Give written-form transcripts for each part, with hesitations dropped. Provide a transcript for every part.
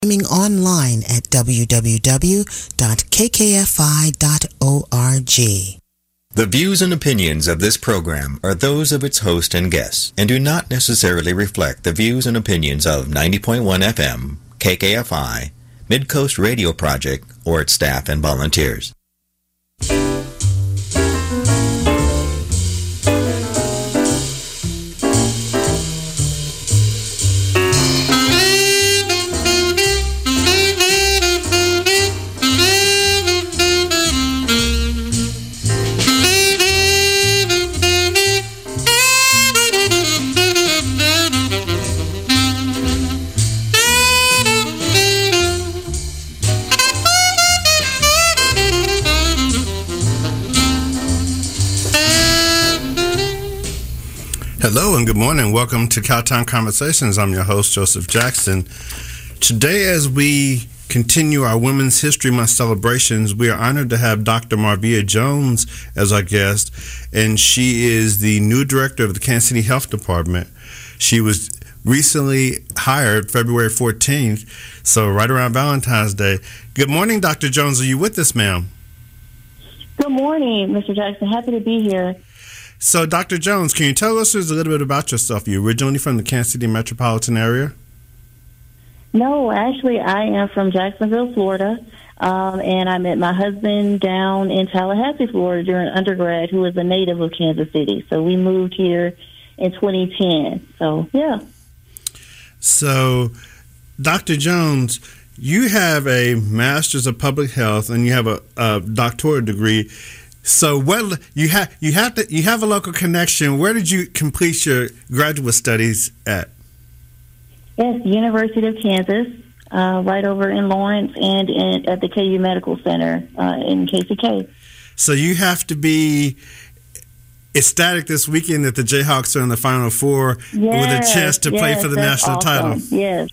Streaming online at www.kkfi.org. The views and opinions of this program are those of its host and guests and do not necessarily reflect the views and opinions of 90.1 FM, KKFI, Midcoast Radio Project, or its staff and volunteers. Hello and good morning. Welcome to Cowtown Conversations. I'm your host, Joseph Jackson. Today, as we continue our Women's History Month celebrations, we are honored to have Dr. Marvia Jones as our guest, and she is the new director of the Kansas City Health Department. She was recently hired February 14th, so right around Valentine's Day. Good morning, Dr. Jones. Are you with us, ma'am? Good morning, Mr. Jackson. Happy to be here. So, Dr. Jones, can you tell us a little bit about yourself? Are you originally from the Kansas City metropolitan area? No, actually, I am from Jacksonville, Florida, and I met my husband down in Tallahassee, Florida during undergrad, who is a native of Kansas City. So we moved here in 2010. So, yeah. So, Dr. Jones, you have a Master's of Public Health and you have a doctoral degree. So what you have a local connection. Where did you complete your graduate studies at? Yes, University of Kansas, right over in Lawrence, and at the KU Medical Center in KCK. So you have to be ecstatic this weekend that the Jayhawks are in the Final Four with a chance to play for the national title. Yes.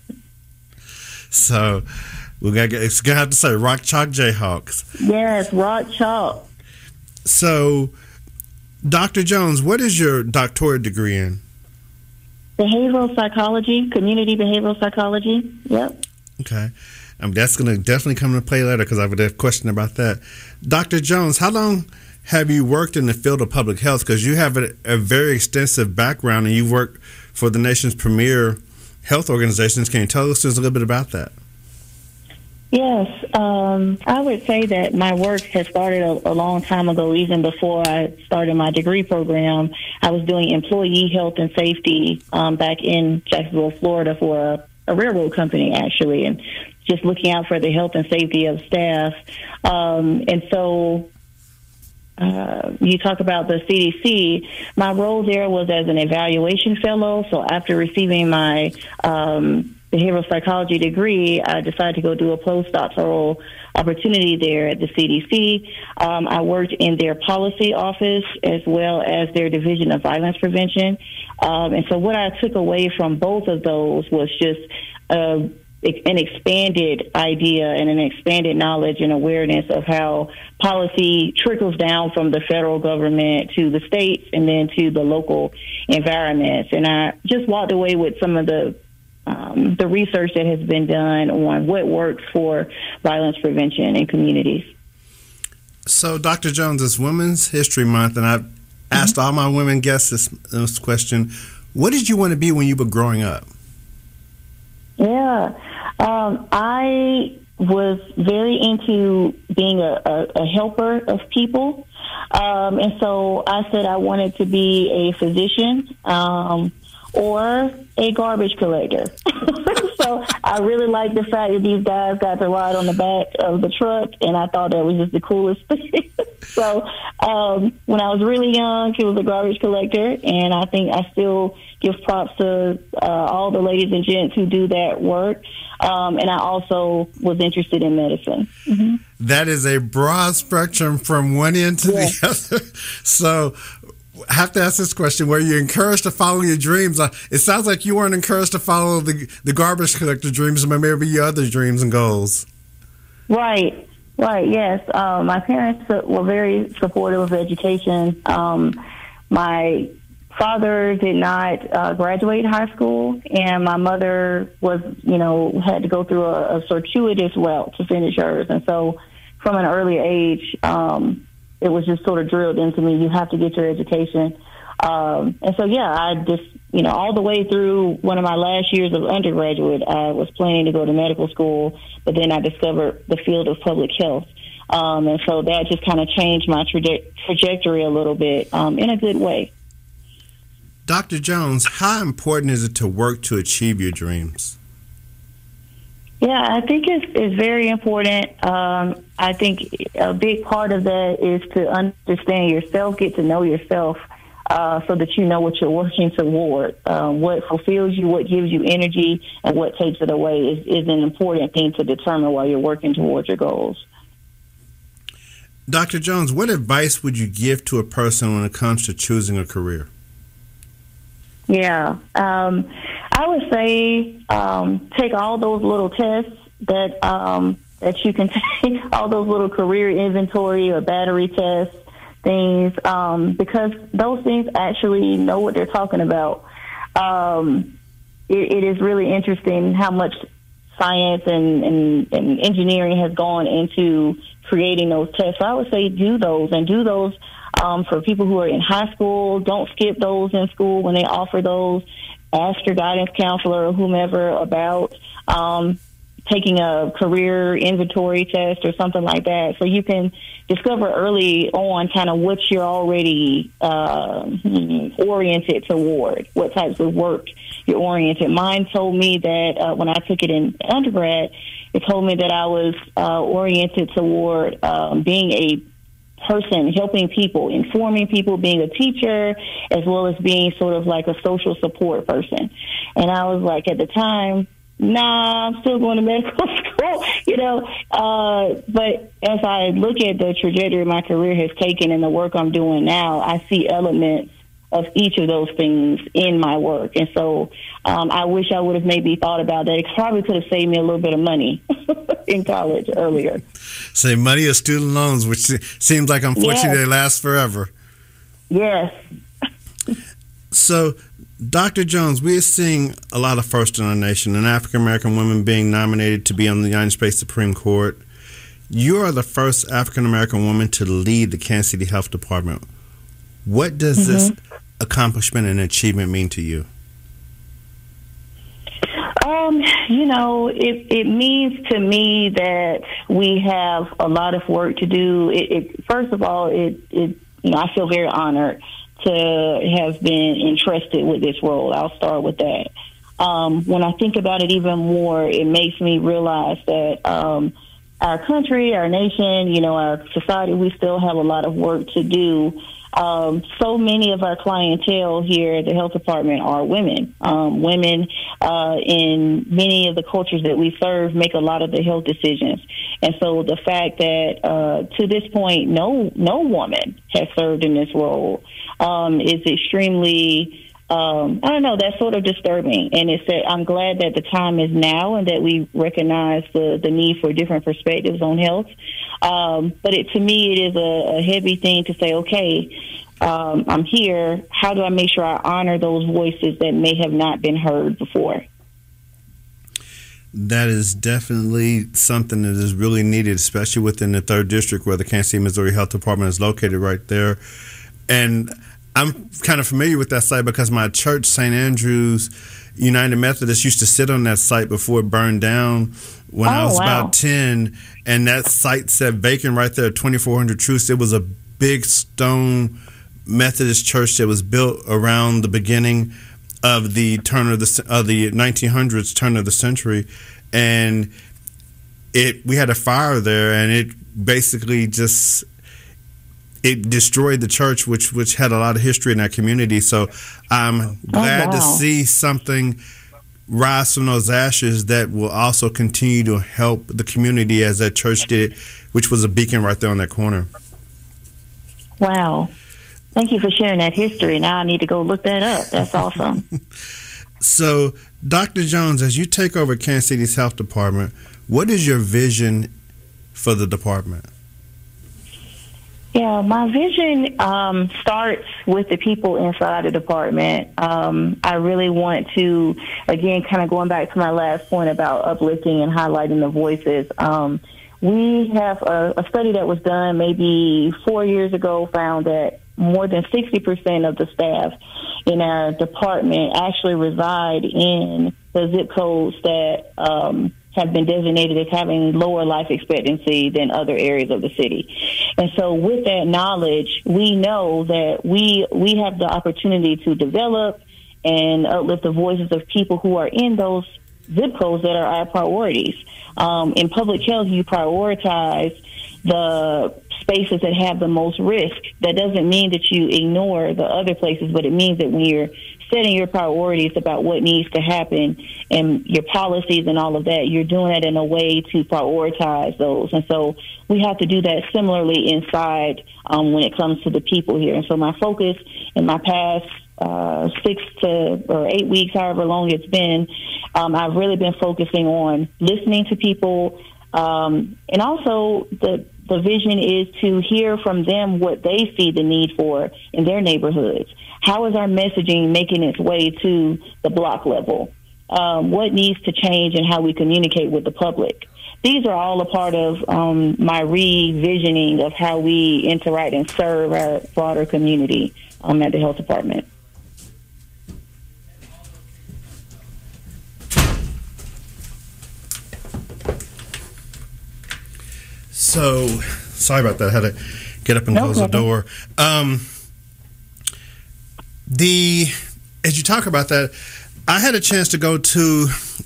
So it's gonna have to say Rock Chalk Jayhawks. Yes, Rock Chalk. So, Dr. Jones, what is your doctorate degree in? Behavioral psychology, community behavioral psychology. Yep. Okay. That's going to definitely come into play later because I would have a question about that. Dr. Jones, how long have you worked in the field of public health? Because you have a very extensive background and you work for the nation's premier health organizations. Can you tell us a little bit about that? Yes, I would say that my work has started a long time ago. Even before I started my degree program, I was doing employee health and safety back in Jacksonville, Florida, for a railroad company, actually, and just looking out for the health and safety of staff. And so you talk about the CDC. My role there was as an evaluation fellow. So after receiving my behavioral psychology degree, I decided to go do a postdoctoral opportunity there at the CDC. I worked in their policy office as well as their division of violence prevention. And so what I took away from both of those was just an expanded idea and an expanded knowledge and awareness of how policy trickles down from the federal government to the states and then to the local environments. And I just walked away with some of the research that has been done on what works for violence prevention in communities. So, Dr. Jones, it's Women's History Month, and I've asked all my women guests this question. What did you want to be when you were growing up? Yeah, I was very into being a helper of people. And so I said I wanted to be a physician or a garbage collector. So I really liked the fact that these guys got to ride on the back of the truck, and I thought that was just the coolest thing. So when I was really young, he was a garbage collector, and I think I still give props to all the ladies and gents who do that work. And I also was interested in medicine. Mm-hmm. That is a broad spectrum from one end to the other. So I have to ask this question. Were you encouraged to follow your dreams? It sounds like you weren't encouraged to follow the garbage collector dreams, but maybe your other dreams and goals. Right, yes. My parents were very supportive of education. My father did not graduate high school, and my mother was, had to go through a circuitous route to finish hers. And so from an early age, it was just sort of drilled into me, you have to get your education. And so, I just, all the way through one of my last years of undergraduate, I was planning to go to medical school, but then I discovered the field of public health. And so that just kind of changed my trajectory a little bit in a good way. Dr. Jones, how important is it to work to achieve your dreams? Yeah, I think it's very important. I think a big part of that is to understand yourself, get to know yourself, so that you know what you're working toward. What fulfills you, what gives you energy, and what takes it away is an important thing to determine while you're working towards your goals. Dr. Jones, what advice would you give to a person when it comes to choosing a career? Yeah, I would say take all those little tests that you can take, all those little career inventory or battery tests, things, because those things actually know what they're talking about. It is really interesting how much science and engineering has gone into creating those tests. So I would say do those for people who are in high school. Don't skip those in school when they offer those. Ask your guidance counselor or whomever about taking a career inventory test or something like that, so you can discover early on kind of what you're already oriented toward, what types of work you're oriented. Mine told me that when I took it in undergrad, it told me that I was oriented toward being a person, helping people, informing people, being a teacher, as well as being sort of like a social support person. And I was like, at the time, nah, I'm still going to medical school, but as I look at the trajectory my career has taken and the work I'm doing now, I see elements of each of those things in my work. And so I wish I would have maybe thought about that. It probably could have saved me a little bit of money in college earlier. Say money or student loans, which seems like, unfortunately, They last forever. Yes. So, Dr. Jones, we're seeing a lot of firsts in our nation, an African-American woman being nominated to be on the United States Supreme Court. You are the first African-American woman to lead the Kansas City Health Department. What does this accomplishment and achievement mean to you? It means to me that we have a lot of work to do. First of all, I feel very honored to have been entrusted with this role. I'll start with that. When I think about it even more, it makes me realize that our country, our nation, our society, we still have a lot of work to do. So many of our clientele here at the health department are women. Women in many of the cultures that we serve make a lot of the health decisions. And so the fact that to this point, no woman has served in this role is extremely, that's sort of disturbing. And I'm glad that the time is now and that we recognize the need for different perspectives on health. But to me, it is a heavy thing to say, okay, I'm here. How do I make sure I honor those voices that may have not been heard before? That is definitely something that is really needed, especially within the 3rd District where the Kansas City, Missouri Health Department is located right there. And I'm kind of familiar with that site because my church, St. Andrew's United Methodist, used to sit on that site before it burned down when I was about 10. And that site sat vacant right there at 2400 Truce. It was a big stone Methodist church that was built around the beginning of the turn of the 1900s, turn of the century. And we had a fire there, and it basically just... it destroyed the church, which had a lot of history in that community. So I'm glad to see something rise from those ashes that will also continue to help the community as that church did, which was a beacon right there on that corner. Wow. Thank you for sharing that history. Now I need to go look that up. That's awesome. So, Dr. Jones, as you take over Kansas City's health department, what is your vision for the department? Yeah, my vision starts with the people inside the department. I really want to, again, kind of going back to my last point about uplifting and highlighting the voices. We have a study that was done maybe 4 years ago found that more than 60% of the staff in our department actually reside in the zip codes that have been designated as having lower life expectancy than other areas of the city. And so with that knowledge, we know that we have the opportunity to develop and uplift the voices of people who are in those zip codes that are our priorities. In public health, you prioritize the spaces that have the most risk. That doesn't mean that you ignore the other places, but it means that when you're setting your priorities about what needs to happen and your policies and all of that, you're doing it in a way to prioritize those. And so we have to do that similarly inside when it comes to the people here. And so my focus in my past 6 to 8 weeks, however long it's been, I've really been focusing on listening to people, and also the vision is to hear from them what they see the need for in their neighborhoods. How is our messaging making its way to the block level? What needs to change in how we communicate with the public? These are all a part of my revisioning of how we interact and serve our broader community at the health department. So, sorry about that. I had to get up and close the door. As you talk about that, I had a chance to go to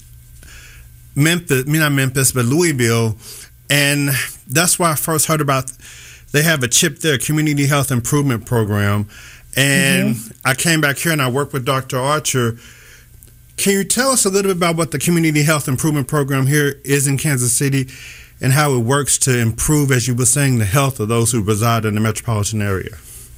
Louisville, and that's where I first heard about. They have a CHIP there, Community Health Improvement Program, and I came back here and I worked with Dr. Archer. Can you tell us a little bit about what the Community Health Improvement Program here is in Kansas City, and how it works to improve, as you were saying, the health of those who reside in the metropolitan area?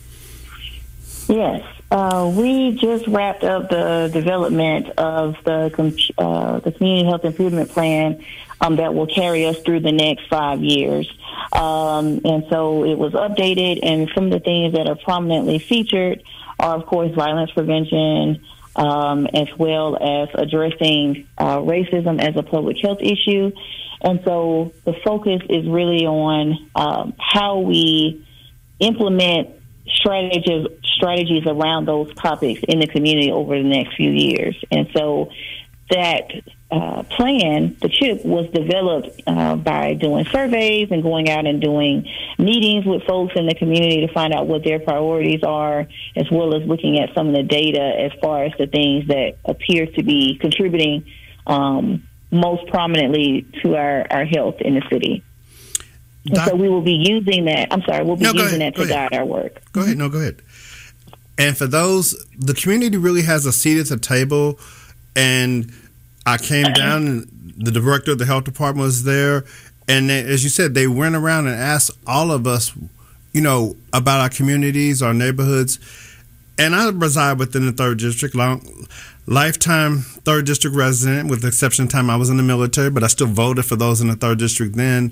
Yes. We just wrapped up the development of the Community Health Improvement Plan that will carry us through the next 5 years. And so it was updated, and some of the things that are prominently featured are, of course, violence prevention, as well as addressing racism as a public health issue. And so the focus is really on how we implement strategies around those topics in the community over the next few years. And so that plan, the CHIP, was developed by doing surveys and going out and doing meetings with folks in the community to find out what their priorities are, as well as looking at some of the data as far as the things that appear to be contributing most prominently to our health in the city. And so we will be using that. I'm sorry, we'll be using that to guide our work. Go ahead. No, go ahead. And for those, the community really has a seat at the table. And I came down, and the director of the health department was there. And they, as you said, they went around and asked all of us, about our communities, our neighborhoods. And I reside within the 3rd District, lifetime 3rd District resident, with the exception of time I was in the military, but I still voted for those in the 3rd District then.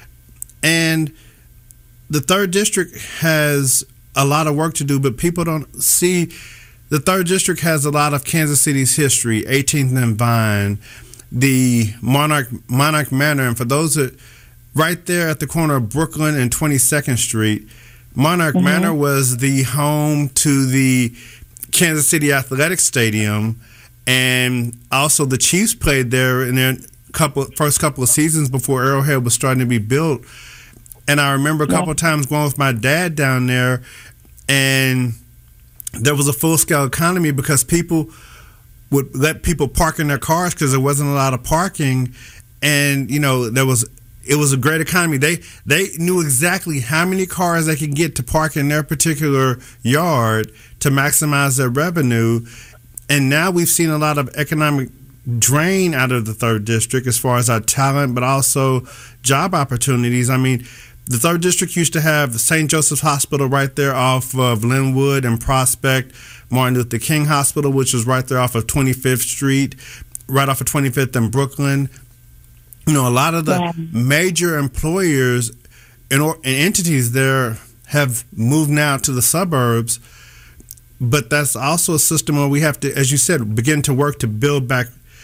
And the 3rd District has a lot of work to do, but people don't see the 3rd District has a lot of Kansas City's history, 18th and Vine, the Monarch Manor. And for those that, right there at the corner of Brooklyn and 22nd Street, Monarch Manor was the home to the Kansas City Athletic Stadium, and also the Chiefs played there in their first couple of seasons before Arrowhead was starting to be built. And I remember a couple of times going with my dad down there, and there was a full-scale economy because people would let people park in their cars because there wasn't a lot of parking, and it was a great economy. They knew exactly how many cars they could get to park in their particular yard to maximize their revenue. And now we've seen a lot of economic drain out of the 3rd District as far as our talent, but also job opportunities. I mean, the 3rd District used to have St. Joseph's Hospital right there off of Linwood and Prospect, Martin Luther King Hospital, which was right there off of 25th Street, right off of 25th in Brooklyn. A lot of the major employers and entities there have moved now to the suburbs, but that's also a system where we have to, as you said, begin to work to build back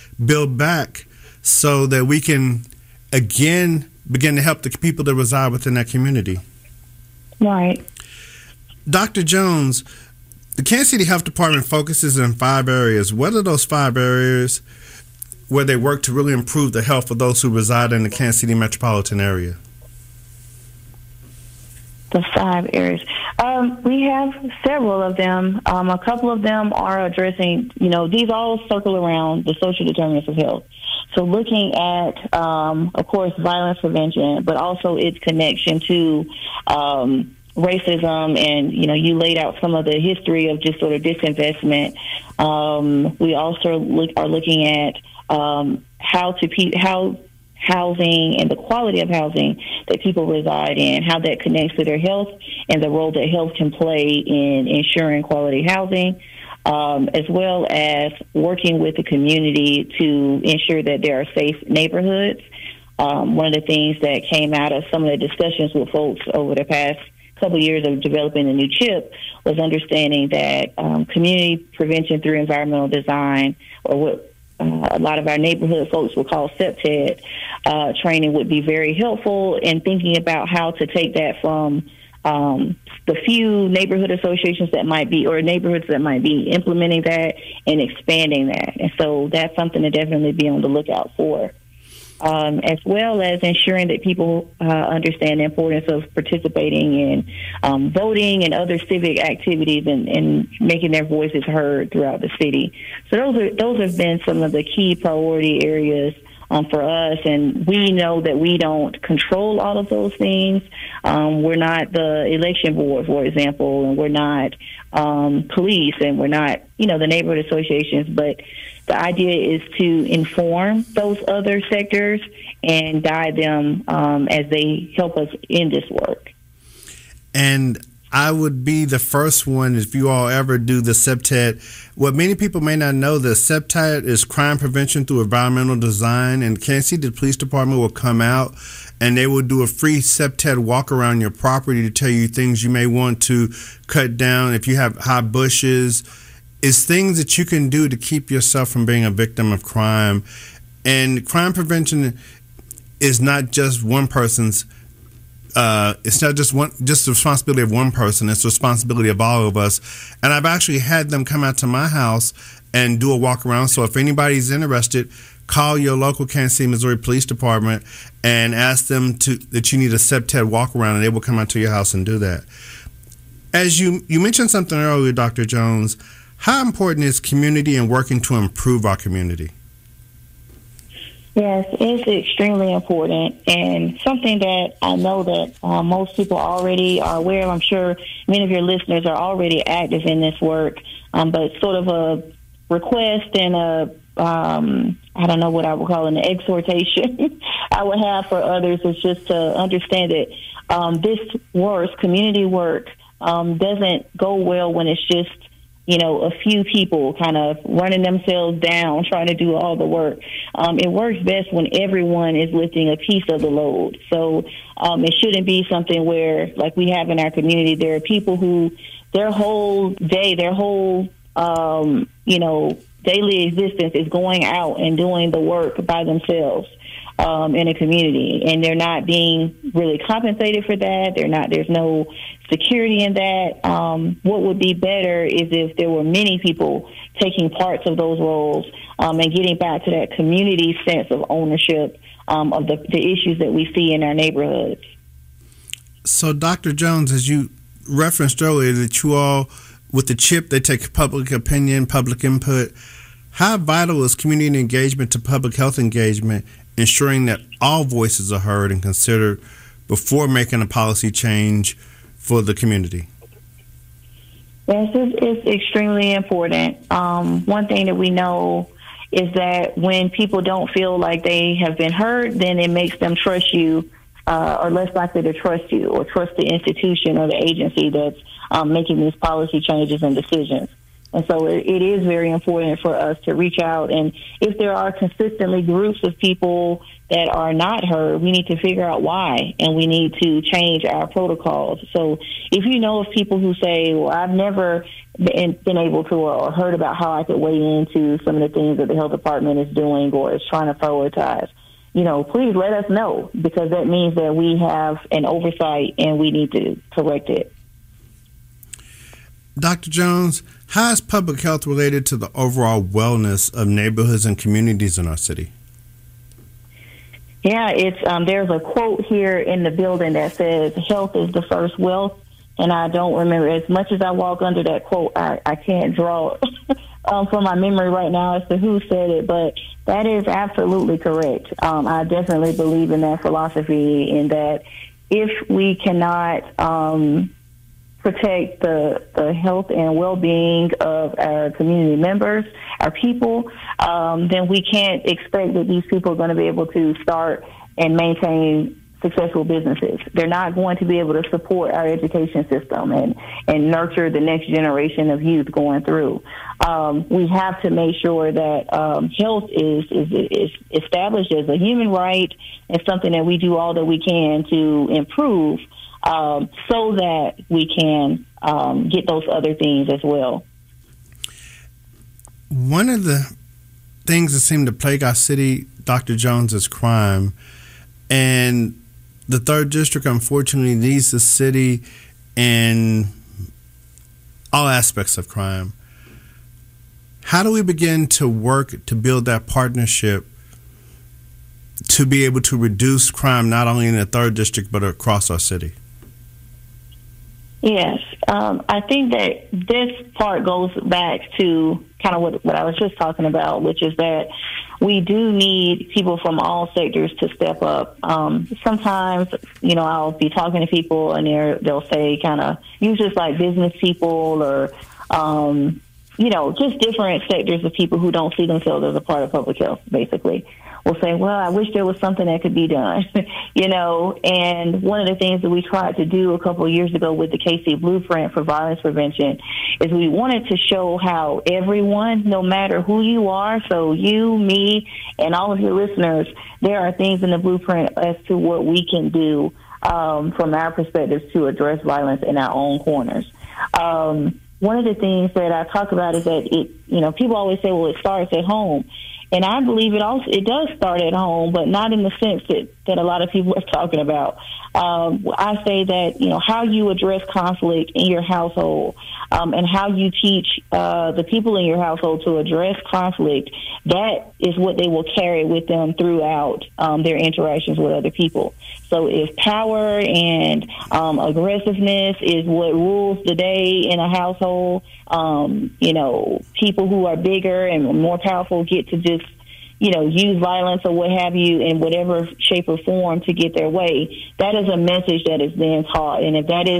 so that we can again begin to help the people that reside within that community. Right. Dr. Jones, the Kansas City Health Department focuses in 5 areas. What are those 5 areas where they work to really improve the health of those who reside in the Kansas City metropolitan area? The 5 areas. We have several of them. A couple of them are addressing, these all circle around the social determinants of health. So looking at, of course, violence prevention, but also its connection to racism, and, you laid out some of the history of just sort of disinvestment. We also are looking at how housing and the quality of housing that people reside in, how that connects to their health and the role that health can play in ensuring quality housing, as well as working with the community to ensure that there are safe neighborhoods. One of the things that came out of some of the discussions with folks over the past couple of years of developing the new CHIP was understanding that community prevention through environmental design, or what a lot of our neighborhood folks will call CPTED training, would be very helpful in thinking about how to take that from the few neighborhood associations that might be, or neighborhoods that might be implementing that and expanding that. And so that's something to definitely be on the lookout for. As well as ensuring that people understand the importance of participating in voting and other civic activities, and making their voices heard throughout the city. So those have been some of the key priority areas for us, and we know that we don't control all of those things. We're not the election board, for example, and we're not police, and we're not, the neighborhood associations, but the idea is to inform those other sectors and guide them as they help us in this work. And I would be the first one, if you all ever do the CPTED. What many people may not know, the CPTED is crime prevention through environmental design, and Kansas City Police Department will come out and they will do a free CPTED walk around your property to tell you things you may want to cut down if you have high bushes. It's things that you can do to keep yourself from being a victim of crime. And crime prevention is not just one person's. It's not just the responsibility of one person. It's the responsibility of all of us. And I've actually had them come out to my house and do a walk around. So if anybody's interested, call your local Kansas City, Missouri Police Department and ask them that you need a CPTED walk around, and they will come out to your house and do that. As you mentioned something earlier, Dr. Jones, how important is community and working to improve our community? Yes, it's extremely important, and something that I know that most people already are aware of. I'm sure many of your listeners are already active in this work, but sort of a request and I don't know what I would call an exhortation I would have for others is just to understand that this work, community work, doesn't go well when it's just a few people kind of running themselves down, trying to do all the work. It works best when everyone is lifting a piece of the load. So it shouldn't be something where, like we have in our community, there are people who their whole day, their whole, daily existence is going out and doing the work by themselves in a community, and they're not being really compensated for that. There's no security in that. What would be better is if there were many people taking parts of those roles and getting back to that community sense of ownership of the issues that we see in our neighborhoods. So, Dr. Jones, as you referenced earlier, that you all, with the CHIP, they take public opinion, public input. How vital is community engagement to public health engagement, ensuring that all voices are heard and considered before making a policy change for the community? Yes, it's extremely important. One thing that we know is that when people don't feel like they have been heard, then it makes them trust you, or less likely to trust you, or trust the institution or the agency that's making these policy changes and decisions. And so it is very important for us to reach out. And if there are consistently groups of people that are not heard, we need to figure out why, and we need to change our protocols. So if you know of people who say, well, I've never been able to or heard about how I could weigh into some of the things that the health department is doing or is trying to prioritize, please let us know, because that means that we have an oversight and we need to correct it. Dr. Jones, how is public health related to the overall wellness of neighborhoods and communities in our city? Yeah, it's there's a quote here in the building that says, health is the first wealth. And I don't remember, as much as I walk under that quote, I can't draw from my memory right now as to who said it, but that is absolutely correct. I definitely believe in that philosophy, in that if we cannot protect the health and well-being of our community members, our people, then we can't expect that these people are going to be able to start and maintain successful businesses. They're not going to be able to support our education system and nurture the next generation of youth going through. We have to make sure that health is established as a human right and something that we do all that we can to improve, so that we can get those other things as well. One of the things that seem to plague our city, Dr. Jones, is crime. And the 3rd District, unfortunately, leads the city in all aspects of crime. How do we begin to work to build that partnership to be able to reduce crime not only in the 3rd District but across our city? Yes, I think that this part goes back to kind of what I was just talking about, which is that we do need people from all sectors to step up. Sometimes, I'll be talking to people and they'll say kind of, usually it's like business people or, just different sectors of people who don't see themselves as a part of public health, basically. Will say, well, I wish there was something that could be done, and one of the things that we tried to do a couple of years ago with the KC Blueprint for Violence Prevention is we wanted to show how everyone, no matter who you are, so you, me, and all of your listeners, there are things in the blueprint as to what we can do from our perspectives to address violence in our own corners. One of the things that I talk about is that people always say, well, it starts at home. And I believe it does start at home, but not in the sense that a lot of people are talking about. I say that, how you address conflict in your household and how you teach the people in your household to address conflict, that is what they will carry with them throughout their interactions with other people. So if power and aggressiveness is what rules the day in a household, people who are bigger and more powerful get to just, use violence or what have you in whatever shape or form to get their way. That is a message that is then taught. And if that is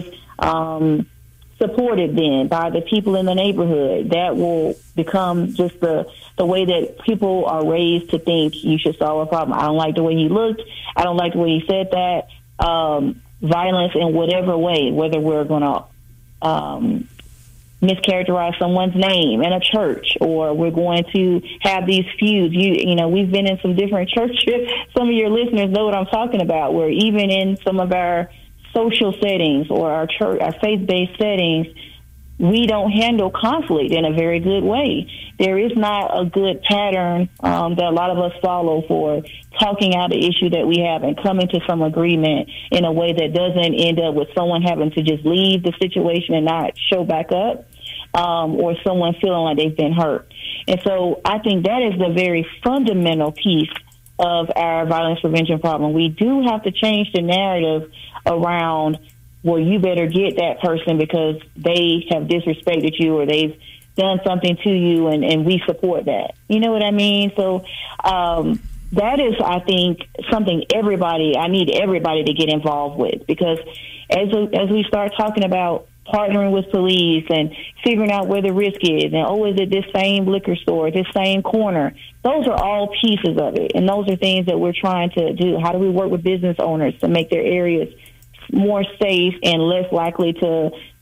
supported then by the people in the neighborhood, that will become just the way that people are raised to think you should solve a problem. I don't like the way he looked. I don't like the way he said that. Violence in whatever way, whether we're going to mischaracterize someone's name in a church, or we're going to have these feuds. We've been in some different churches. Some of your listeners know what I'm talking about, where even in some of our social settings or our faith-based settings, we don't handle conflict in a very good way. There is not a good pattern that a lot of us follow for talking out the issue that we have and coming to some agreement in a way that doesn't end up with someone having to just leave the situation and not show back up, or someone feeling like they've been hurt. And so I think that is the very fundamental piece of our violence prevention problem. We do have to change the narrative around, well, you better get that person because they have disrespected you or they've done something to you, and we support that. You know what I mean? So that is, I think, something I need everybody to get involved with, because as we start talking about partnering with police and figuring out where the risk is, and is it this same liquor store, this same corner? Those are all pieces of it, and those are things that we're trying to do. How do we work with business owners to make their areas more safe and less likely to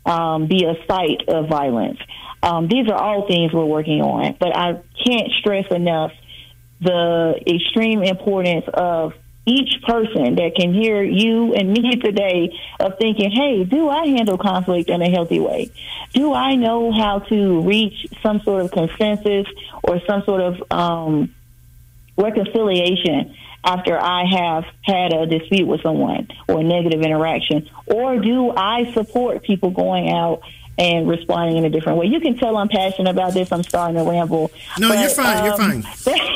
be a site of violence. These are all things we're working on, but I can't stress enough the extreme importance of each person that can hear you and me today of thinking, hey, do I handle conflict in a healthy way? Do I know how to reach some sort of consensus or some sort of reconciliation after I have had a dispute with someone or a negative interaction? Or do I support people going out and responding in a different way? You can tell I'm passionate about this. I'm starting to ramble. No, but, you're fine. You're fine.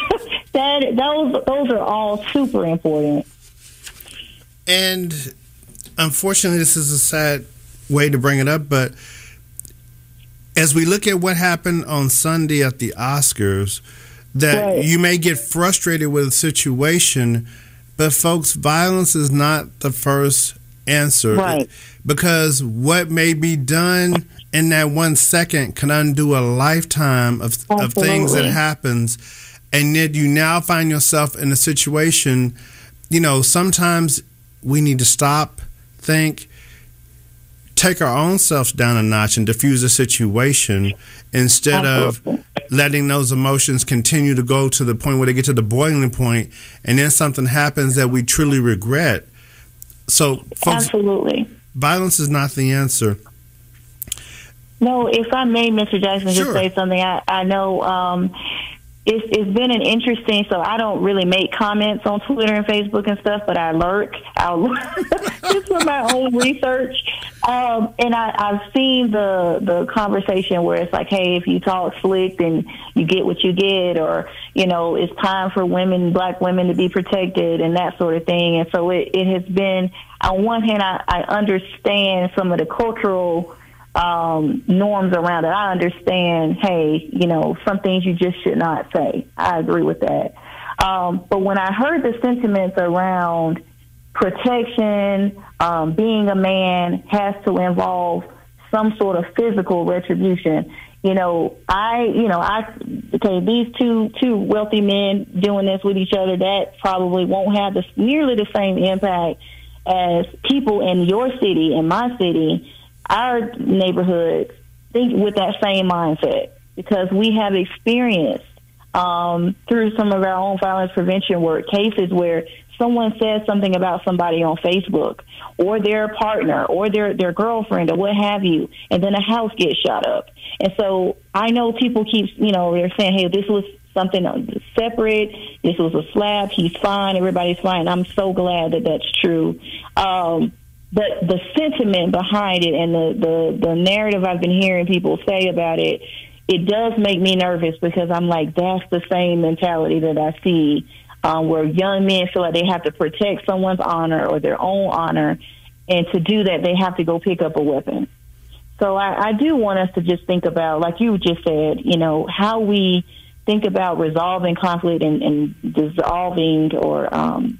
Those are all super important. And unfortunately, this is a sad way to bring it up, but as we look at what happened on Sunday at the Oscars, that right. You may get frustrated with a situation, but folks, violence is not the first answer. Right. Because what may be done in that 1 second can undo a lifetime of things that happens. And yet you now find yourself in a situation, sometimes we need to stop, think, take our own selves down a notch and diffuse a situation instead of letting those emotions continue to go to the point where they get to the boiling point and then something happens that we truly regret. So, folks, absolutely, violence is not the answer. No, if I may, Mr. Jackson, sure. Just say something. I know it's been an interesting, so I don't really make comments on Twitter and Facebook and stuff, but I lurk. I'll just for my own research. And I've seen the conversation where it's like, hey, if you talk slick, then you get what you get, or, it's time for Black women to be protected and that sort of thing. And so it has been, on one hand, I understand some of the cultural norms around it. I understand, hey, some things you just should not say. I agree with that. But when I heard the sentiments around protection, being a man has to involve some sort of physical retribution. These two wealthy men doing this with each other, that probably won't have nearly the same impact as people in your city, in my city, our neighborhood, think with that same mindset, because we have experienced through some of our own violence prevention work cases where someone says something about somebody on Facebook or their partner or their girlfriend or what have you, and then a house gets shot up. And so I know people keep, they're saying, hey, this was something separate. This was a slap. He's fine. Everybody's fine. I'm so glad that that's true. But the sentiment behind it and the narrative I've been hearing people say about it, it does make me nervous, because I'm like, that's the same mentality that I see where young men feel like they have to protect someone's honor or their own honor. And to do that, they have to go pick up a weapon. So I do want us to just think about, like you just said, how we think about resolving conflict and dissolving or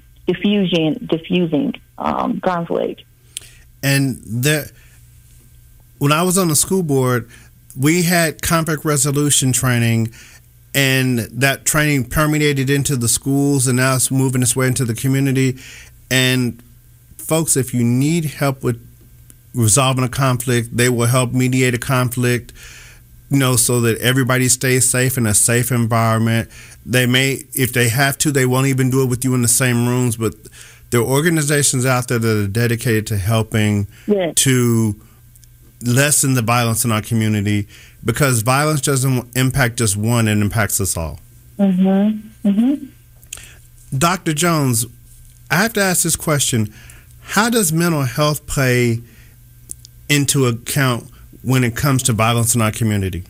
diffusing conflict. And when I was on the school board, we had conflict resolution training, and that training permeated into the schools, and now it's moving its way into the community. And folks, if you need help with resolving a conflict, they will help mediate a conflict, so that everybody stays safe in a safe environment. They may, if they have to, they won't even do it with you in the same rooms, but there are organizations out there that are dedicated to helping to lessen the violence in our community, because violence doesn't impact just one, it impacts us all. Mm-hmm. Mm-hmm. Dr. Jones, I have to ask this question. How does mental health play into account when it comes to violence in our community?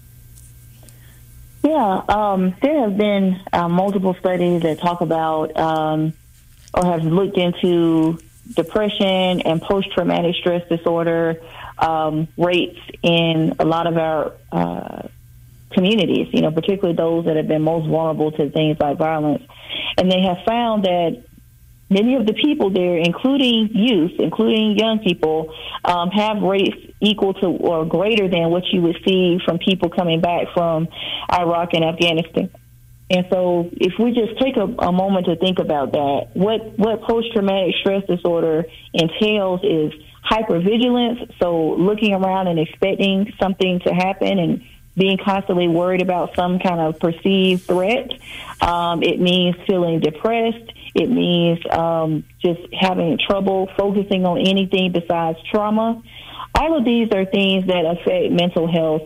Yeah, there have been multiple studies that talk about or have looked into depression and post-traumatic stress disorder rates in a lot of our communities, particularly those that have been most vulnerable to things like violence. And they have found that many of the people there, including youth, including young people, have rates equal to or greater than what you would see from people coming back from Iraq and Afghanistan. And so if we just take a moment to think about that, what post-traumatic stress disorder entails is hypervigilance, so looking around and expecting something to happen and being constantly worried about some kind of perceived threat. It means feeling depressed. It means just having trouble focusing on anything besides trauma. All of these are things that affect mental health.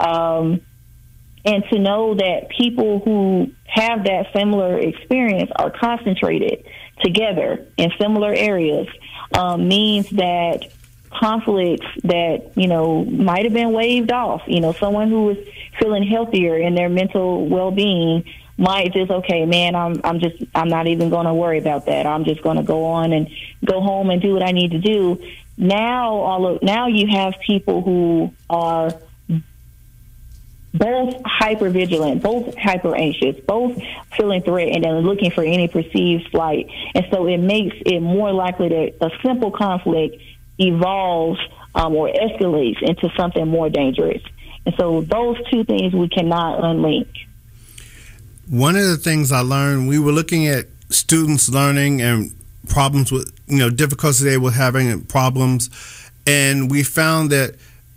And to know that people who have that similar experience are concentrated together in similar areas means that conflicts that, might have been waved off, someone who is feeling healthier in their mental well-being might just, okay, man, I'm not even going to worry about that. I'm just going to go on and go home and do what I need to do. Now you have people who are both hypervigilant, both hyper anxious, both feeling threatened and looking for any perceived flight. And so it makes it more likely that a simple conflict evolves or escalates into something more dangerous. And so those two things we cannot unlink. One of the things I learned, we were looking at students learning and problems with, difficulties they were having and problems. And we found that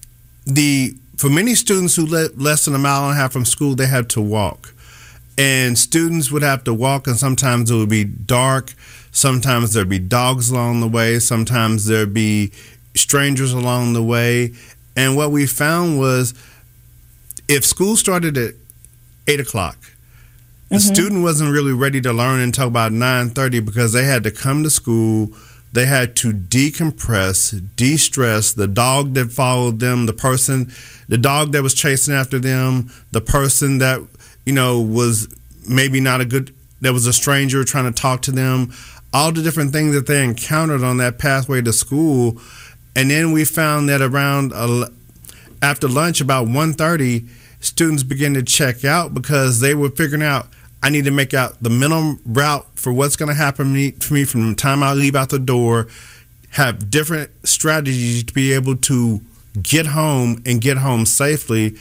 for many students who lived less than a mile and a half from school, they had to walk. And students would have to walk, and sometimes it would be dark. Sometimes there'd be dogs along the way. Sometimes there'd be strangers along the way. And what we found was if school started at 8 o'clock, the student wasn't really ready to learn until about 9:30 because they had to come to school. They had to decompress, de-stress, the dog that followed them, the dog that was chasing after them, the person that, was maybe not that was a stranger trying to talk to them, all the different things that they encountered on that pathway to school. And then we found that around after lunch, about 1:30, students began to check out because they were figuring out, I need to make out the minimum route for what's going to happen for me from the time I leave out the door, have different strategies to be able to get home and get home safely.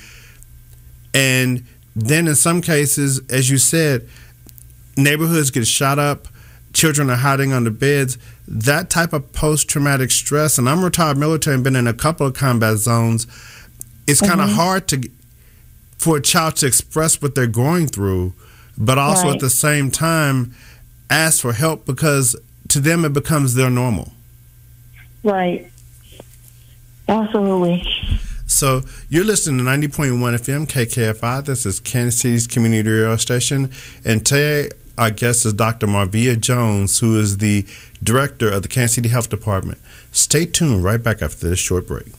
And then in some cases, as you said, neighborhoods get shot up, children are hiding under beds, that type of post-traumatic stress. And I'm retired military and been in a couple of combat zones. It's kind of hard for a child to express what they're going through, but also at the same time ask for help because to them it becomes their normal. Right. Absolutely. So you're listening to 90.1 FM KKFI. This is Kansas City's community radio station. And today our guest is Dr. Marvia Jones, who is the director of the Kansas City Health Department. Stay tuned right back after this short break.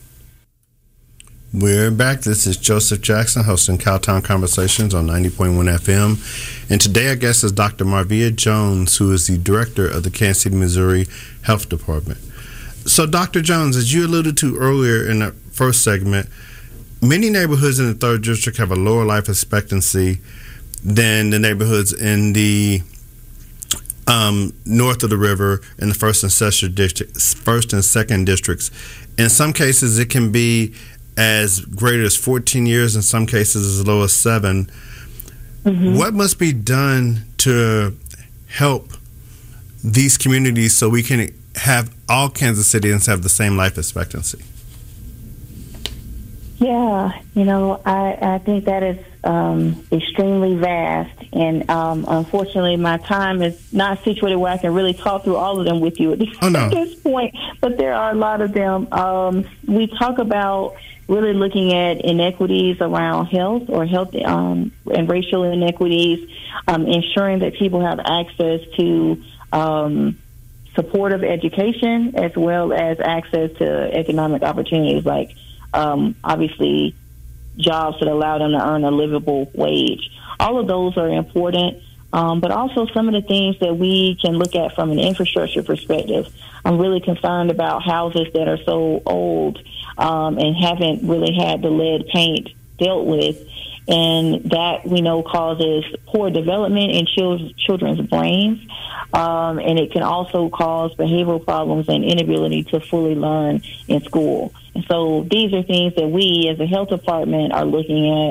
We're back. This is Joseph Jackson hosting Cowtown Conversations on 90.1 FM. And today our guest is Dr. Marvia Jones, who is the director of the Kansas City, Missouri Health Department. So, Dr. Jones, as you alluded to earlier in the first segment, many neighborhoods in the 3rd District have a lower life expectancy than the neighborhoods in the north of the river in the 1st and 2nd districts. In some cases, it can be as great as 14 years, in some cases as low as 7. What must be done to help these communities so we can have all Kansas Cityans have the same life expectancy? Yeah, I think that is extremely vast, and unfortunately my time is not situated where I can really talk through all of them with you at this point, but there are a lot of them. We talk about really looking at inequities around health or health and racial inequities, ensuring that people have access to supportive education as well as access to economic opportunities like obviously jobs that allow them to earn a livable wage. All of those are important, but also some of the things that we can look at from an infrastructure perspective. I'm really concerned about houses that are so old and haven't really had the lead paint dealt with, and that we know causes poor development in children's brains, and it can also cause behavioral problems and inability to fully learn in school. And so these are things that we as a health department are looking at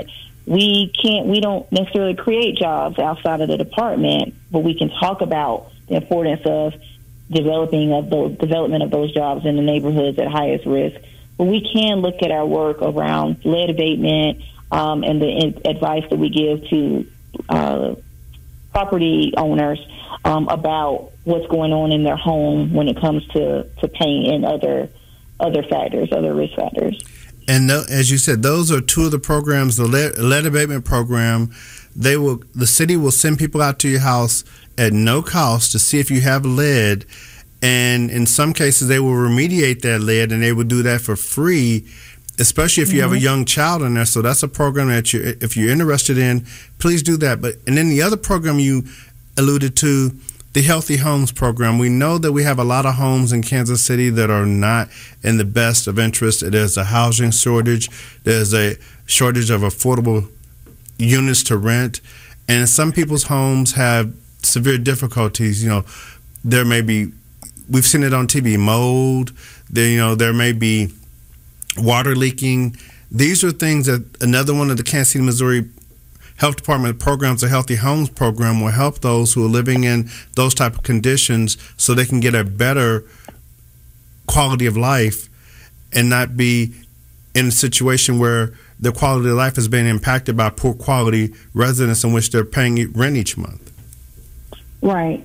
we don't necessarily create jobs outside of the department, but we can talk about the importance of development of those jobs in the neighborhoods at highest risk. But we can look at our work around lead abatement and the advice that we give to property owners about what's going on in their home when it comes to paint and other factors, other risk factors. And as you said, those are two of the programs. The lead abatement program, the city will send people out to your house at no cost to see if you have lead, and in some cases they will remediate that lead, and they will do that for free, especially if you have a young child in there. So that's a program that if you're interested in, please do that. And then the other program you alluded to, the Healthy Homes program. We know that we have a lot of homes in Kansas City that are not in the best of interest. There's a housing shortage. There's a shortage of affordable units to rent. And some people's homes have severe difficulties. There may be, we've seen it on TV, mold. There may be water leaking. These are things that another one of the Kansas City, Missouri Health Department programs, the Healthy Homes program, will help those who are living in those type of conditions so they can get a better quality of life and not be in a situation where their quality of life is being impacted by poor quality residents in which they're paying rent each month. Right.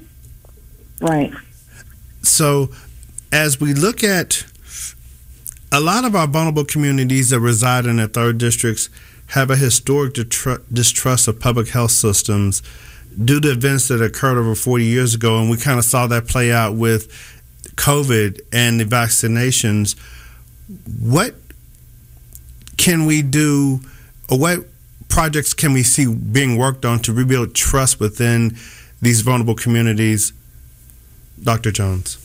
So as we look at a lot of our vulnerable communities that reside in the 3rd districts have a historic distrust of public health systems due to events that occurred over 40 years ago, and we kind of saw that play out with COVID and the vaccinations. What can we do, or what projects can we see being worked on to rebuild trust within these vulnerable communities? Dr. Jones.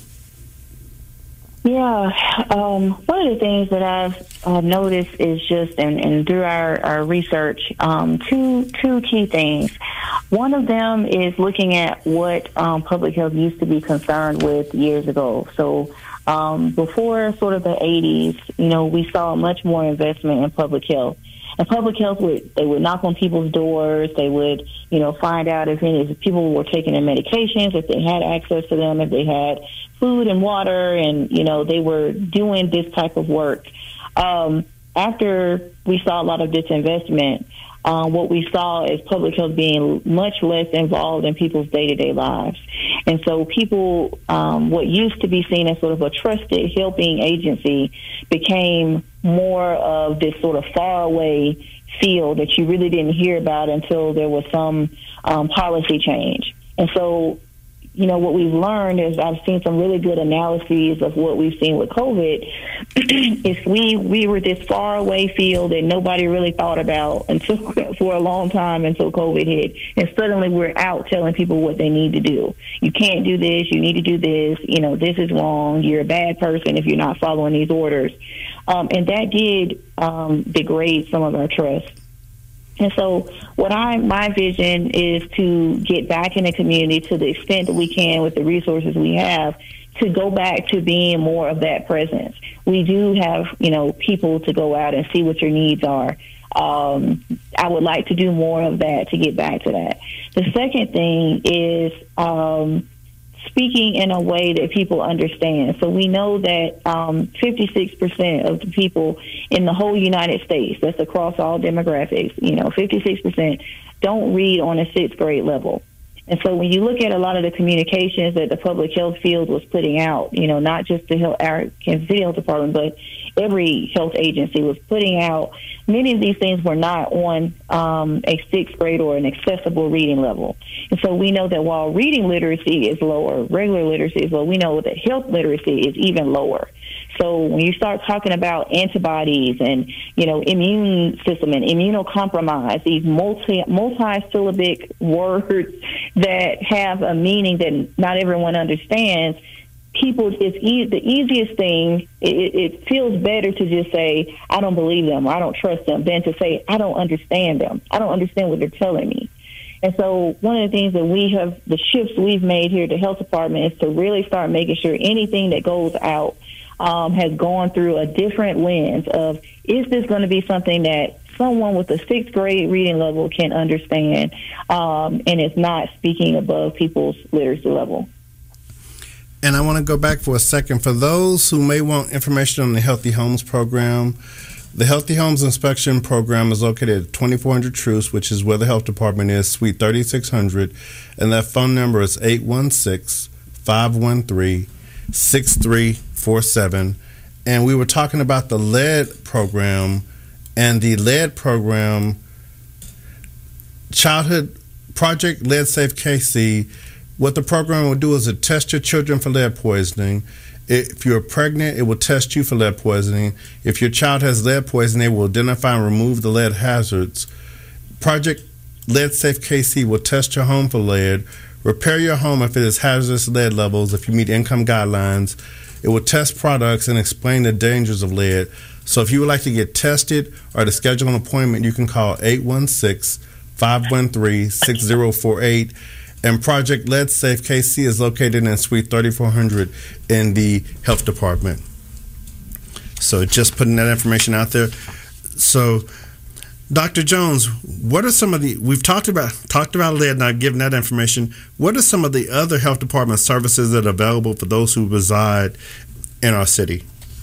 Yeah, one of the things that I've noticed is just, and through our research, two key things. One of them is looking at what public health used to be concerned with years ago. So before sort of the 80s, we saw much more investment in public health. And public health they would knock on people's doors. They would, find out if people were taking their medications, if they had access to them, if they had food and water, and, they were doing this type of work. After we saw a lot of disinvestment, what we saw is public health being much less involved in people's day-to-day lives. And so people, what used to be seen as sort of a trusted helping agency became more of this sort of faraway field that you really didn't hear about until there was some policy change. And so, what we've learned is I've seen some really good analyses of what we've seen with COVID. Is we were this far away field that nobody really thought about until for a long time until COVID hit. And suddenly we're out telling people what they need to do. You can't do this. You need to do this. This is wrong. You're a bad person if you're not following these orders. And that did degrade some of our trust. And so my vision is to get back in the community to the extent that we can with the resources we have to go back to being more of that presence. We do have, people to go out and see what your needs are. I would like to do more of that to get back to that. The second thing is speaking in a way that people understand. So we know that 56% of the people in the whole United States, that's across all demographics, 56% don't read on a 6th grade level. And so when you look at a lot of the communications that the public health field was putting out, not just our Kansas City Health Department, but every health agency was putting out, many of these things were not on a 6th grade or an accessible reading level. And so we know that while reading literacy is lower, regular literacy is low, we know that health literacy is even lower. So when you start talking about antibodies and, immune system and immunocompromise, these multi-syllabic words that have a meaning that not everyone understands, people, the easiest thing, it feels better to just say, I don't believe them or I don't trust them than to say, I don't understand them. I don't understand what they're telling me. And so one of the things that the shifts we've made here at the health department is to really start making sure anything that goes out has gone through a different lens of, is this going to be something that someone with a 6th grade reading level can understand, and it's not speaking above people's literacy level. And I want to go back for a second. For those who may want information on the Healthy Homes program, the Healthy Homes Inspection Program is located at 2400 Truce, which is where the health department is, Suite 3600, and that phone number is 816-513-6347. And we were talking about the LED program, and the LED program, Childhood Project Lead Safe KC. What the program will do is it test your children for lead poisoning. If you're pregnant, it will test you for lead poisoning. If your child has lead poisoning, they will identify and remove the lead hazards. Project Lead Safe KC will test your home for lead, repair your home if it has hazardous lead levels, if you meet income guidelines. It will test products and explain the dangers of lead. So if you would like to get tested or to schedule an appointment, you can call 816-513-6048. And Project Lead Safe KC is located in Suite 3400 in the health department. So just putting that information out there. So, Dr. Jones, what are some of the, we've talked about lead and I've given that information. What are some of the other health department services that are available for those who reside in our city?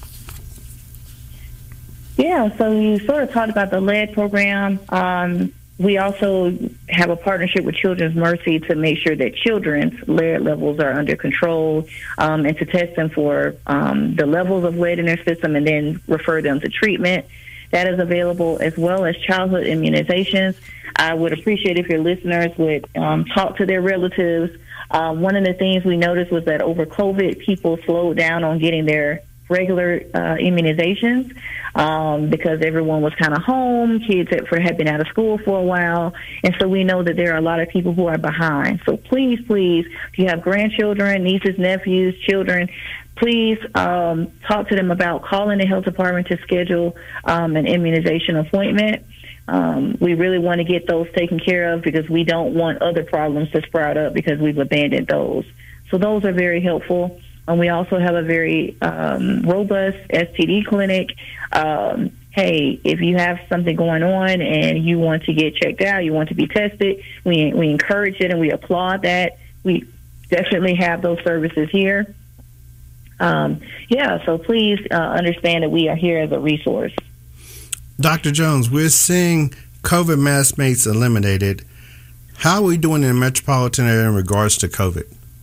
Yeah, so you sort of talked about the lead program. We also have a partnership with Children's Mercy to make sure that children's lead levels are under control, and to test them for the levels of lead in their system and then refer them to treatment. That is available, as well as childhood immunizations. I would appreciate if your listeners would talk to their relatives. One of the things we noticed was that over COVID, people slowed down on getting their regular immunizations because everyone was kind of home. Kids had been out of school for a while. And so we know that there are a lot of people who are behind. So please, if you have grandchildren, nieces, nephews, children, please talk to them about calling the health department to schedule an immunization appointment. We really want to get those taken care of because we don't want other problems to sprout up because we've abandoned those. So those are very helpful. And we also have a very robust STD clinic. Hey, if you have something going on and you want to get checked out, you want to be tested, we encourage it and we applaud that. We definitely have those services here. So please understand that we are here as a resource. Dr. Jones, we're seeing COVID mask mates eliminated. How are we doing in the metropolitan area in regards to COVID?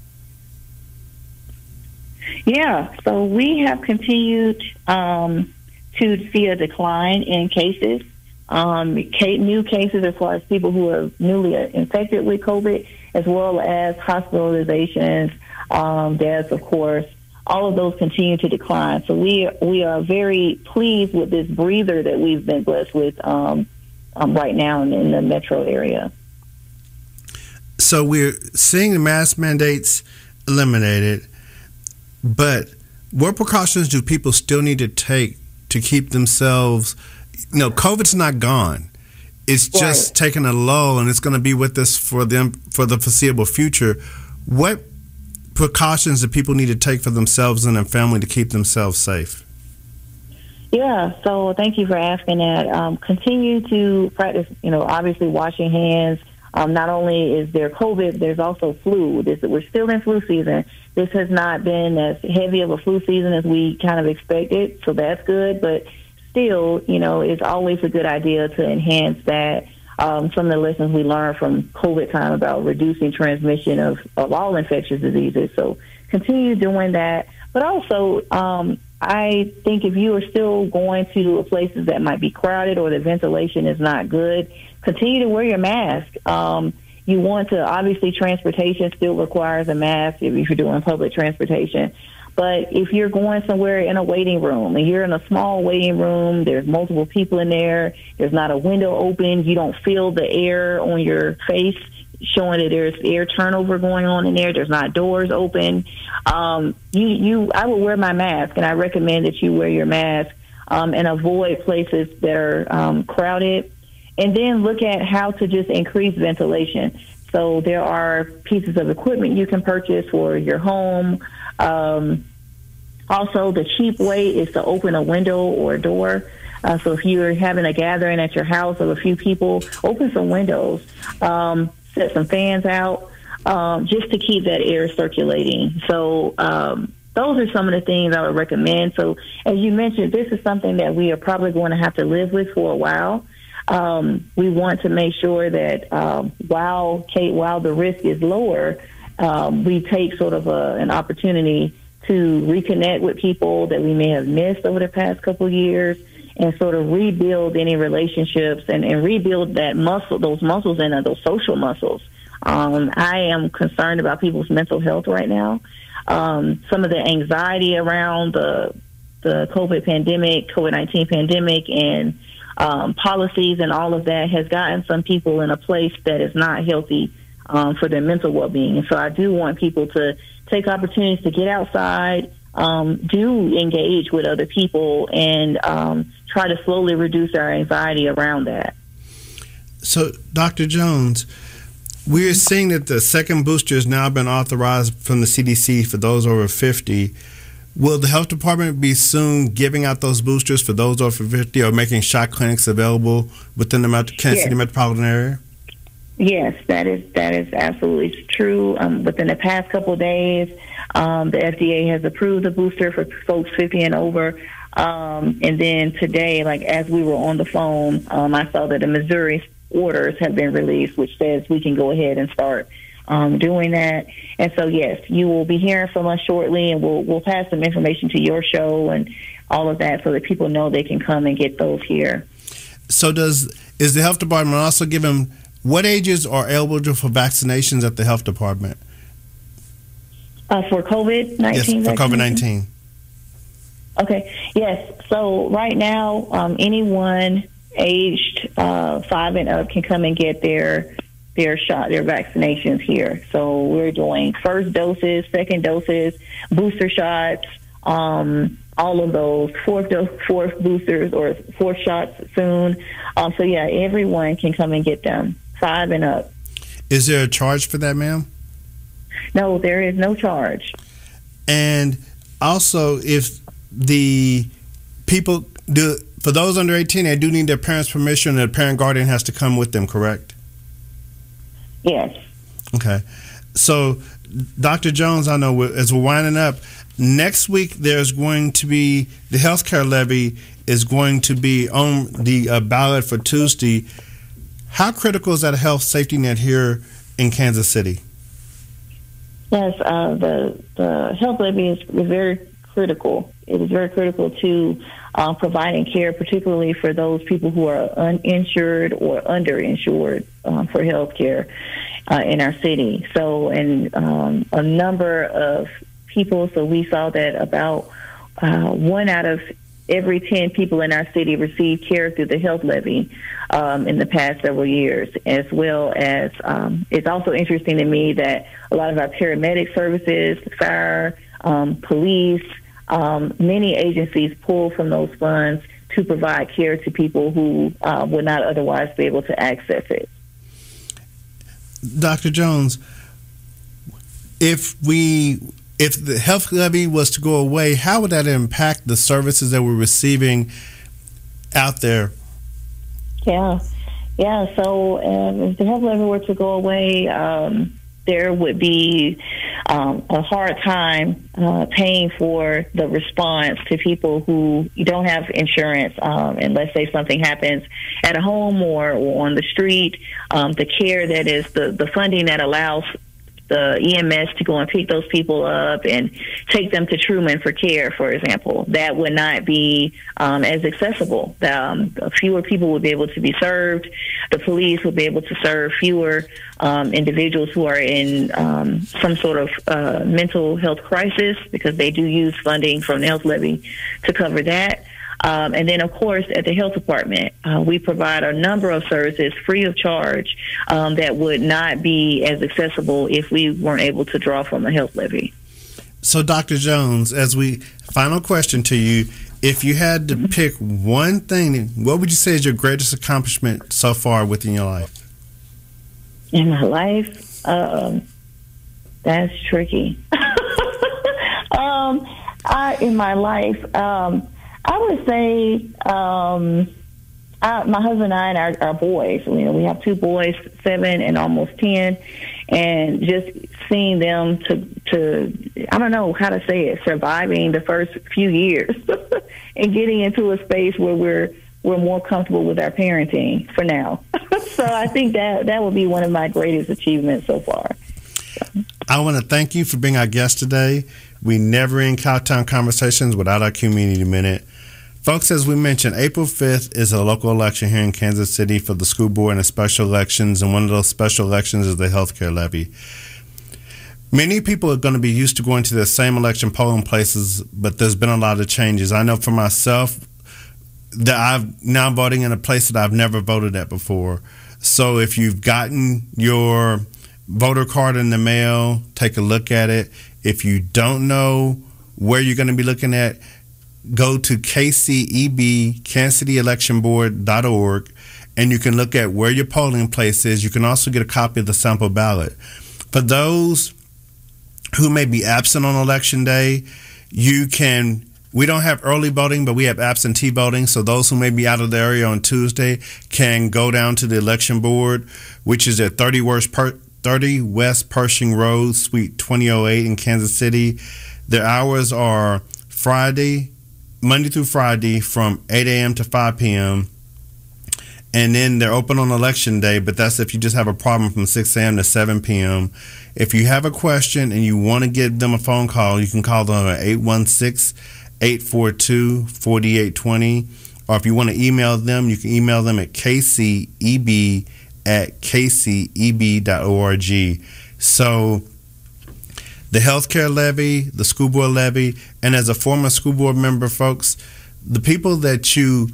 Yeah, so we have continued to see a decline in cases, new cases as far as people who are newly infected with COVID, as well as hospitalizations, deaths, of course. All of those continue to decline. So we are very pleased with this breather that we've been blessed with right now in the metro area. So we're seeing the mask mandates eliminated. But what precautions do people still need to take to keep themselves, COVID's not gone. It's just taking a lull and it's going to be with us for the foreseeable future. What precautions do people need to take for themselves and their family to keep themselves safe? Yeah, so thank you for asking that. Continue to practice, obviously washing hands. Not only is there COVID, there's also flu. We're still in flu season. This has not been as heavy of a flu season as we kind of expected, so that's good. But still, it's always a good idea to enhance that. Some of the lessons we learned from COVID time about reducing transmission of all infectious diseases. So continue doing that. But also, I think if you are still going to places that might be crowded or the ventilation is not good, continue to wear your mask. You want to, obviously, transportation still requires a mask if you're doing public transportation. But if you're going somewhere in a waiting room and you're in a small waiting room, there's multiple people in there, there's not a window open, you don't feel the air on your face showing that there's air turnover going on in there, there's not doors open, I would wear my mask, and I recommend that you wear your mask and avoid places that are crowded. And then look at how to just increase ventilation. So there are pieces of equipment you can purchase for your home. Also, the cheap way is to open a window or a door. So if you're having a gathering at your house of a few people, open some windows, set some fans out, just to keep that air circulating. So those are some of the things I would recommend. So as you mentioned, this is something that we are probably going to have to live with for a while. We want to make sure that while the risk is lower, we take sort of an opportunity to reconnect with people that we may have missed over the past couple of years, and sort of rebuild any relationships and rebuild those muscles and those social muscles. I am concerned about people's mental health right now. Some of the anxiety around the COVID-19 pandemic, and policies and all of that has gotten some people in a place that is not healthy for their mental well-being. And so I do want people to take opportunities to get outside, do engage with other people, and try to slowly reduce our anxiety around that. So, Dr. Jones, we're seeing that the second booster has now been authorized from the CDC for those over 50. Will the health department be soon giving out those boosters for those over 50, or making shot clinics available within the Kansas City metropolitan area? Yes, that is absolutely true. Within the past couple of days, the FDA has approved the booster for folks 50 and over. And then today, like as we were on the phone, I saw that the Missouri orders have been released, which says we can go ahead and start doing that. And so, yes, you will be hearing from us shortly, and we'll pass some information to your show and all of that so that people know they can come and get those here. So is the health department also giving, what ages are eligible for vaccinations at the health department? For COVID-19? Yes, for COVID-19. Okay, yes. So right now, anyone aged 5 and up can come and get their vaccinations here. So we're doing first doses, second doses, booster shots, all of those, fourth boosters or fourth shots soon. So yeah, everyone can come and get them, 5 and up. Is there a charge for that, ma'am? No, there is no charge. And also, if the people do, for those under 18, they do need their parents' permission, and the parent guardian has to come with them, correct? Yes. Okay. So, Dr. Jones, I know as we're winding up, next week there's going to be, the healthcare levy is going to be on the ballot for Tuesday. How critical is that health safety net here in Kansas City? Yes, the health levy is very critical. It is very critical to providing care, particularly for those people who are uninsured or underinsured for health care in our city. So, and a number of people, so we saw that about 1 out of every 10 people in our city received care through the health levy in the past several years, as well as it's also interesting to me that a lot of our paramedic services, fire, police, many agencies pull from those funds to provide care to people who would not otherwise be able to access it. Dr. Jones, if the health levy was to go away, how would that impact the services that we're receiving out there? Yeah. So if the health levy were to go away, there would be a hard time paying for the response to people who don't have insurance, and let's say something happens at a home or on the street. The care that is the funding that allows the EMS to go and pick those people up and take them to Truman for care, for example, that would not be as accessible. Fewer people would be able to be served. The police would be able to serve fewer individuals who are in some sort of mental health crisis, because they do use funding from the health levy to cover that. And then, of course, at the health department, we provide a number of services free of charge that would not be as accessible if we weren't able to draw from a health levy. So, Dr. Jones, final question to you, if you had to pick one thing, what would you say is your greatest accomplishment so far within your life? In my life? That's tricky. In my life, I would say my husband and I and our boys, we have 2 boys, 7 and almost 10, and just seeing them to I don't know how to say it, surviving the first few years and getting into a space where we're more comfortable with our parenting for now. So I think that would be one of my greatest achievements so far. I want to thank you for being our guest today. We never end Cowtown Conversations without our Community Minute. Folks, as we mentioned, April 5th is a local election here in Kansas City for the school board and the special elections, and one of those special elections is the healthcare levy. Many people are going to be used to going to the same election polling places, but there's been a lot of changes. I know for myself that I'm now voting in a place that I've never voted at before. So if you've gotten your voter card in the mail, take a look at it. If you don't know where you're going to be looking at, go to KCEB, KansasCityElectionBoard.org, and you can look at where your polling place is. You can also get a copy of the sample ballot. For those who may be absent on election day, we don't have early voting, but we have absentee voting. So those who may be out of the area on Tuesday can go down to the election board, which is at 30 West Pershing Road, Suite 2008 in Kansas City. Their hours are Monday through Friday from 8 a.m. to 5 p.m. And then they're open on election day, but that's if you just have a problem, from 6 a.m. to 7 p.m. If you have a question and you want to give them a phone call, you can call them at 816-842-4820. Or if you want to email them, you can email them at kceb@kceb.org. So the healthcare levy, the school board levy, and as a former school board member, folks, the people that you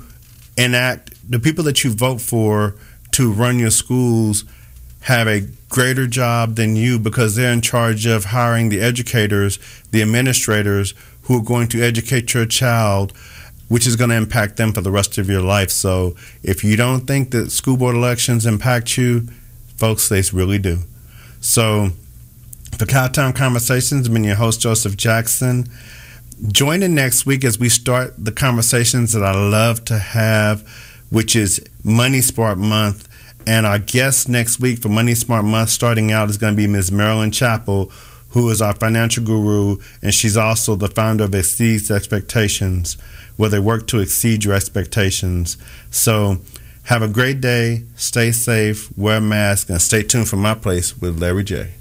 vote for to run your schools have a greater job than you, because they're in charge of hiring the educators, the administrators who are going to educate your child, which is going to impact them for the rest of your life. So if you don't think that school board elections impact you, folks, they really do. So for Cowtown Conversations, I've been your host, Joseph Jackson. Join in next week as we start the conversations that I love to have, which is Money Smart Month. And our guest next week for Money Smart Month starting out is going to be Ms. Marilyn Chappell, who is our financial guru, and she's also the founder of Exceeds Expectations, where they work to exceed your expectations. So have a great day, stay safe, wear a mask, and stay tuned for My Place with Larry J.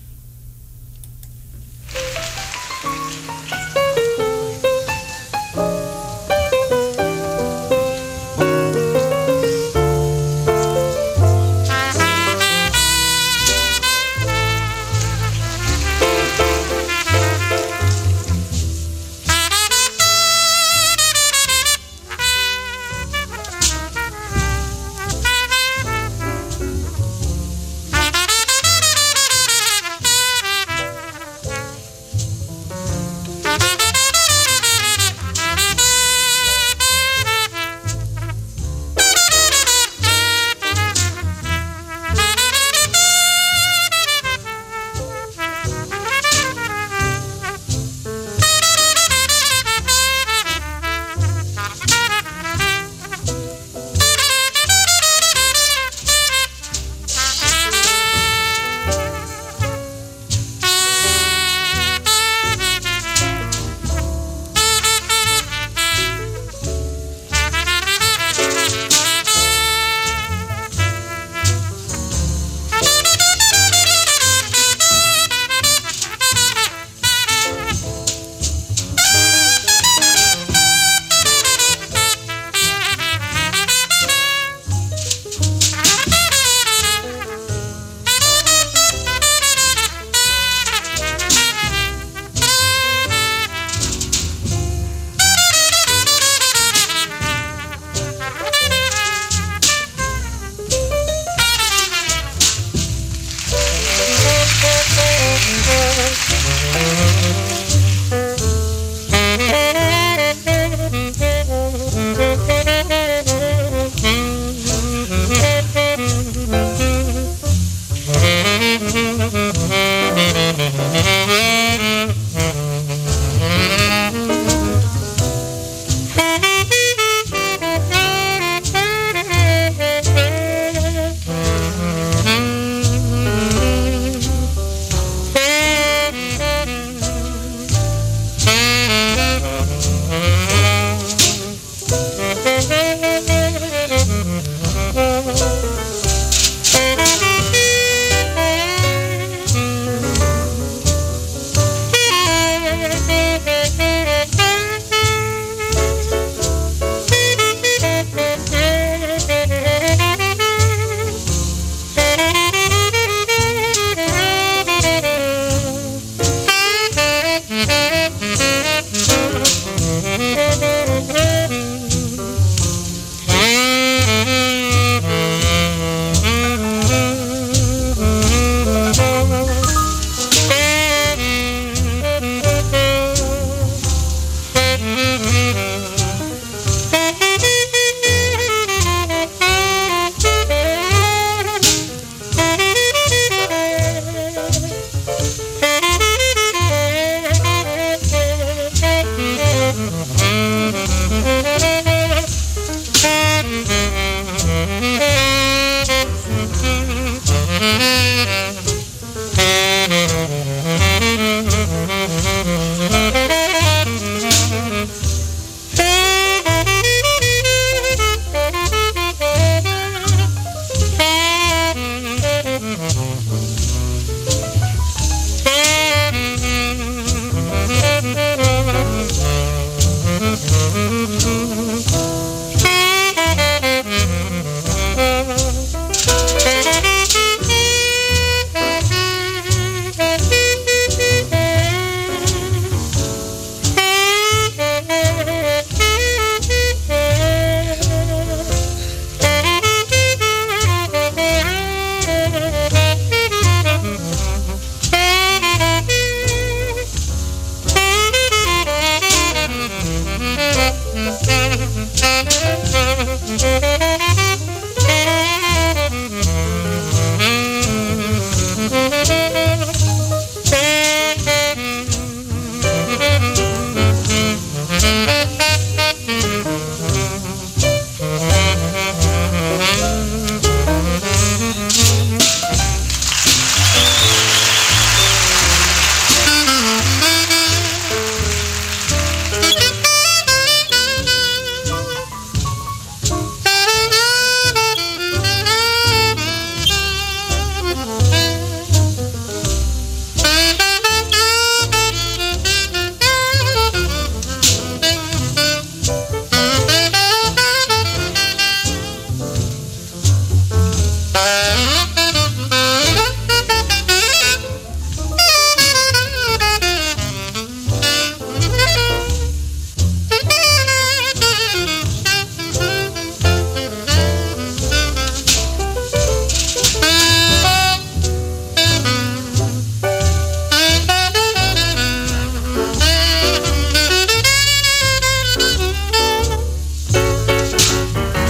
Mm-hmm.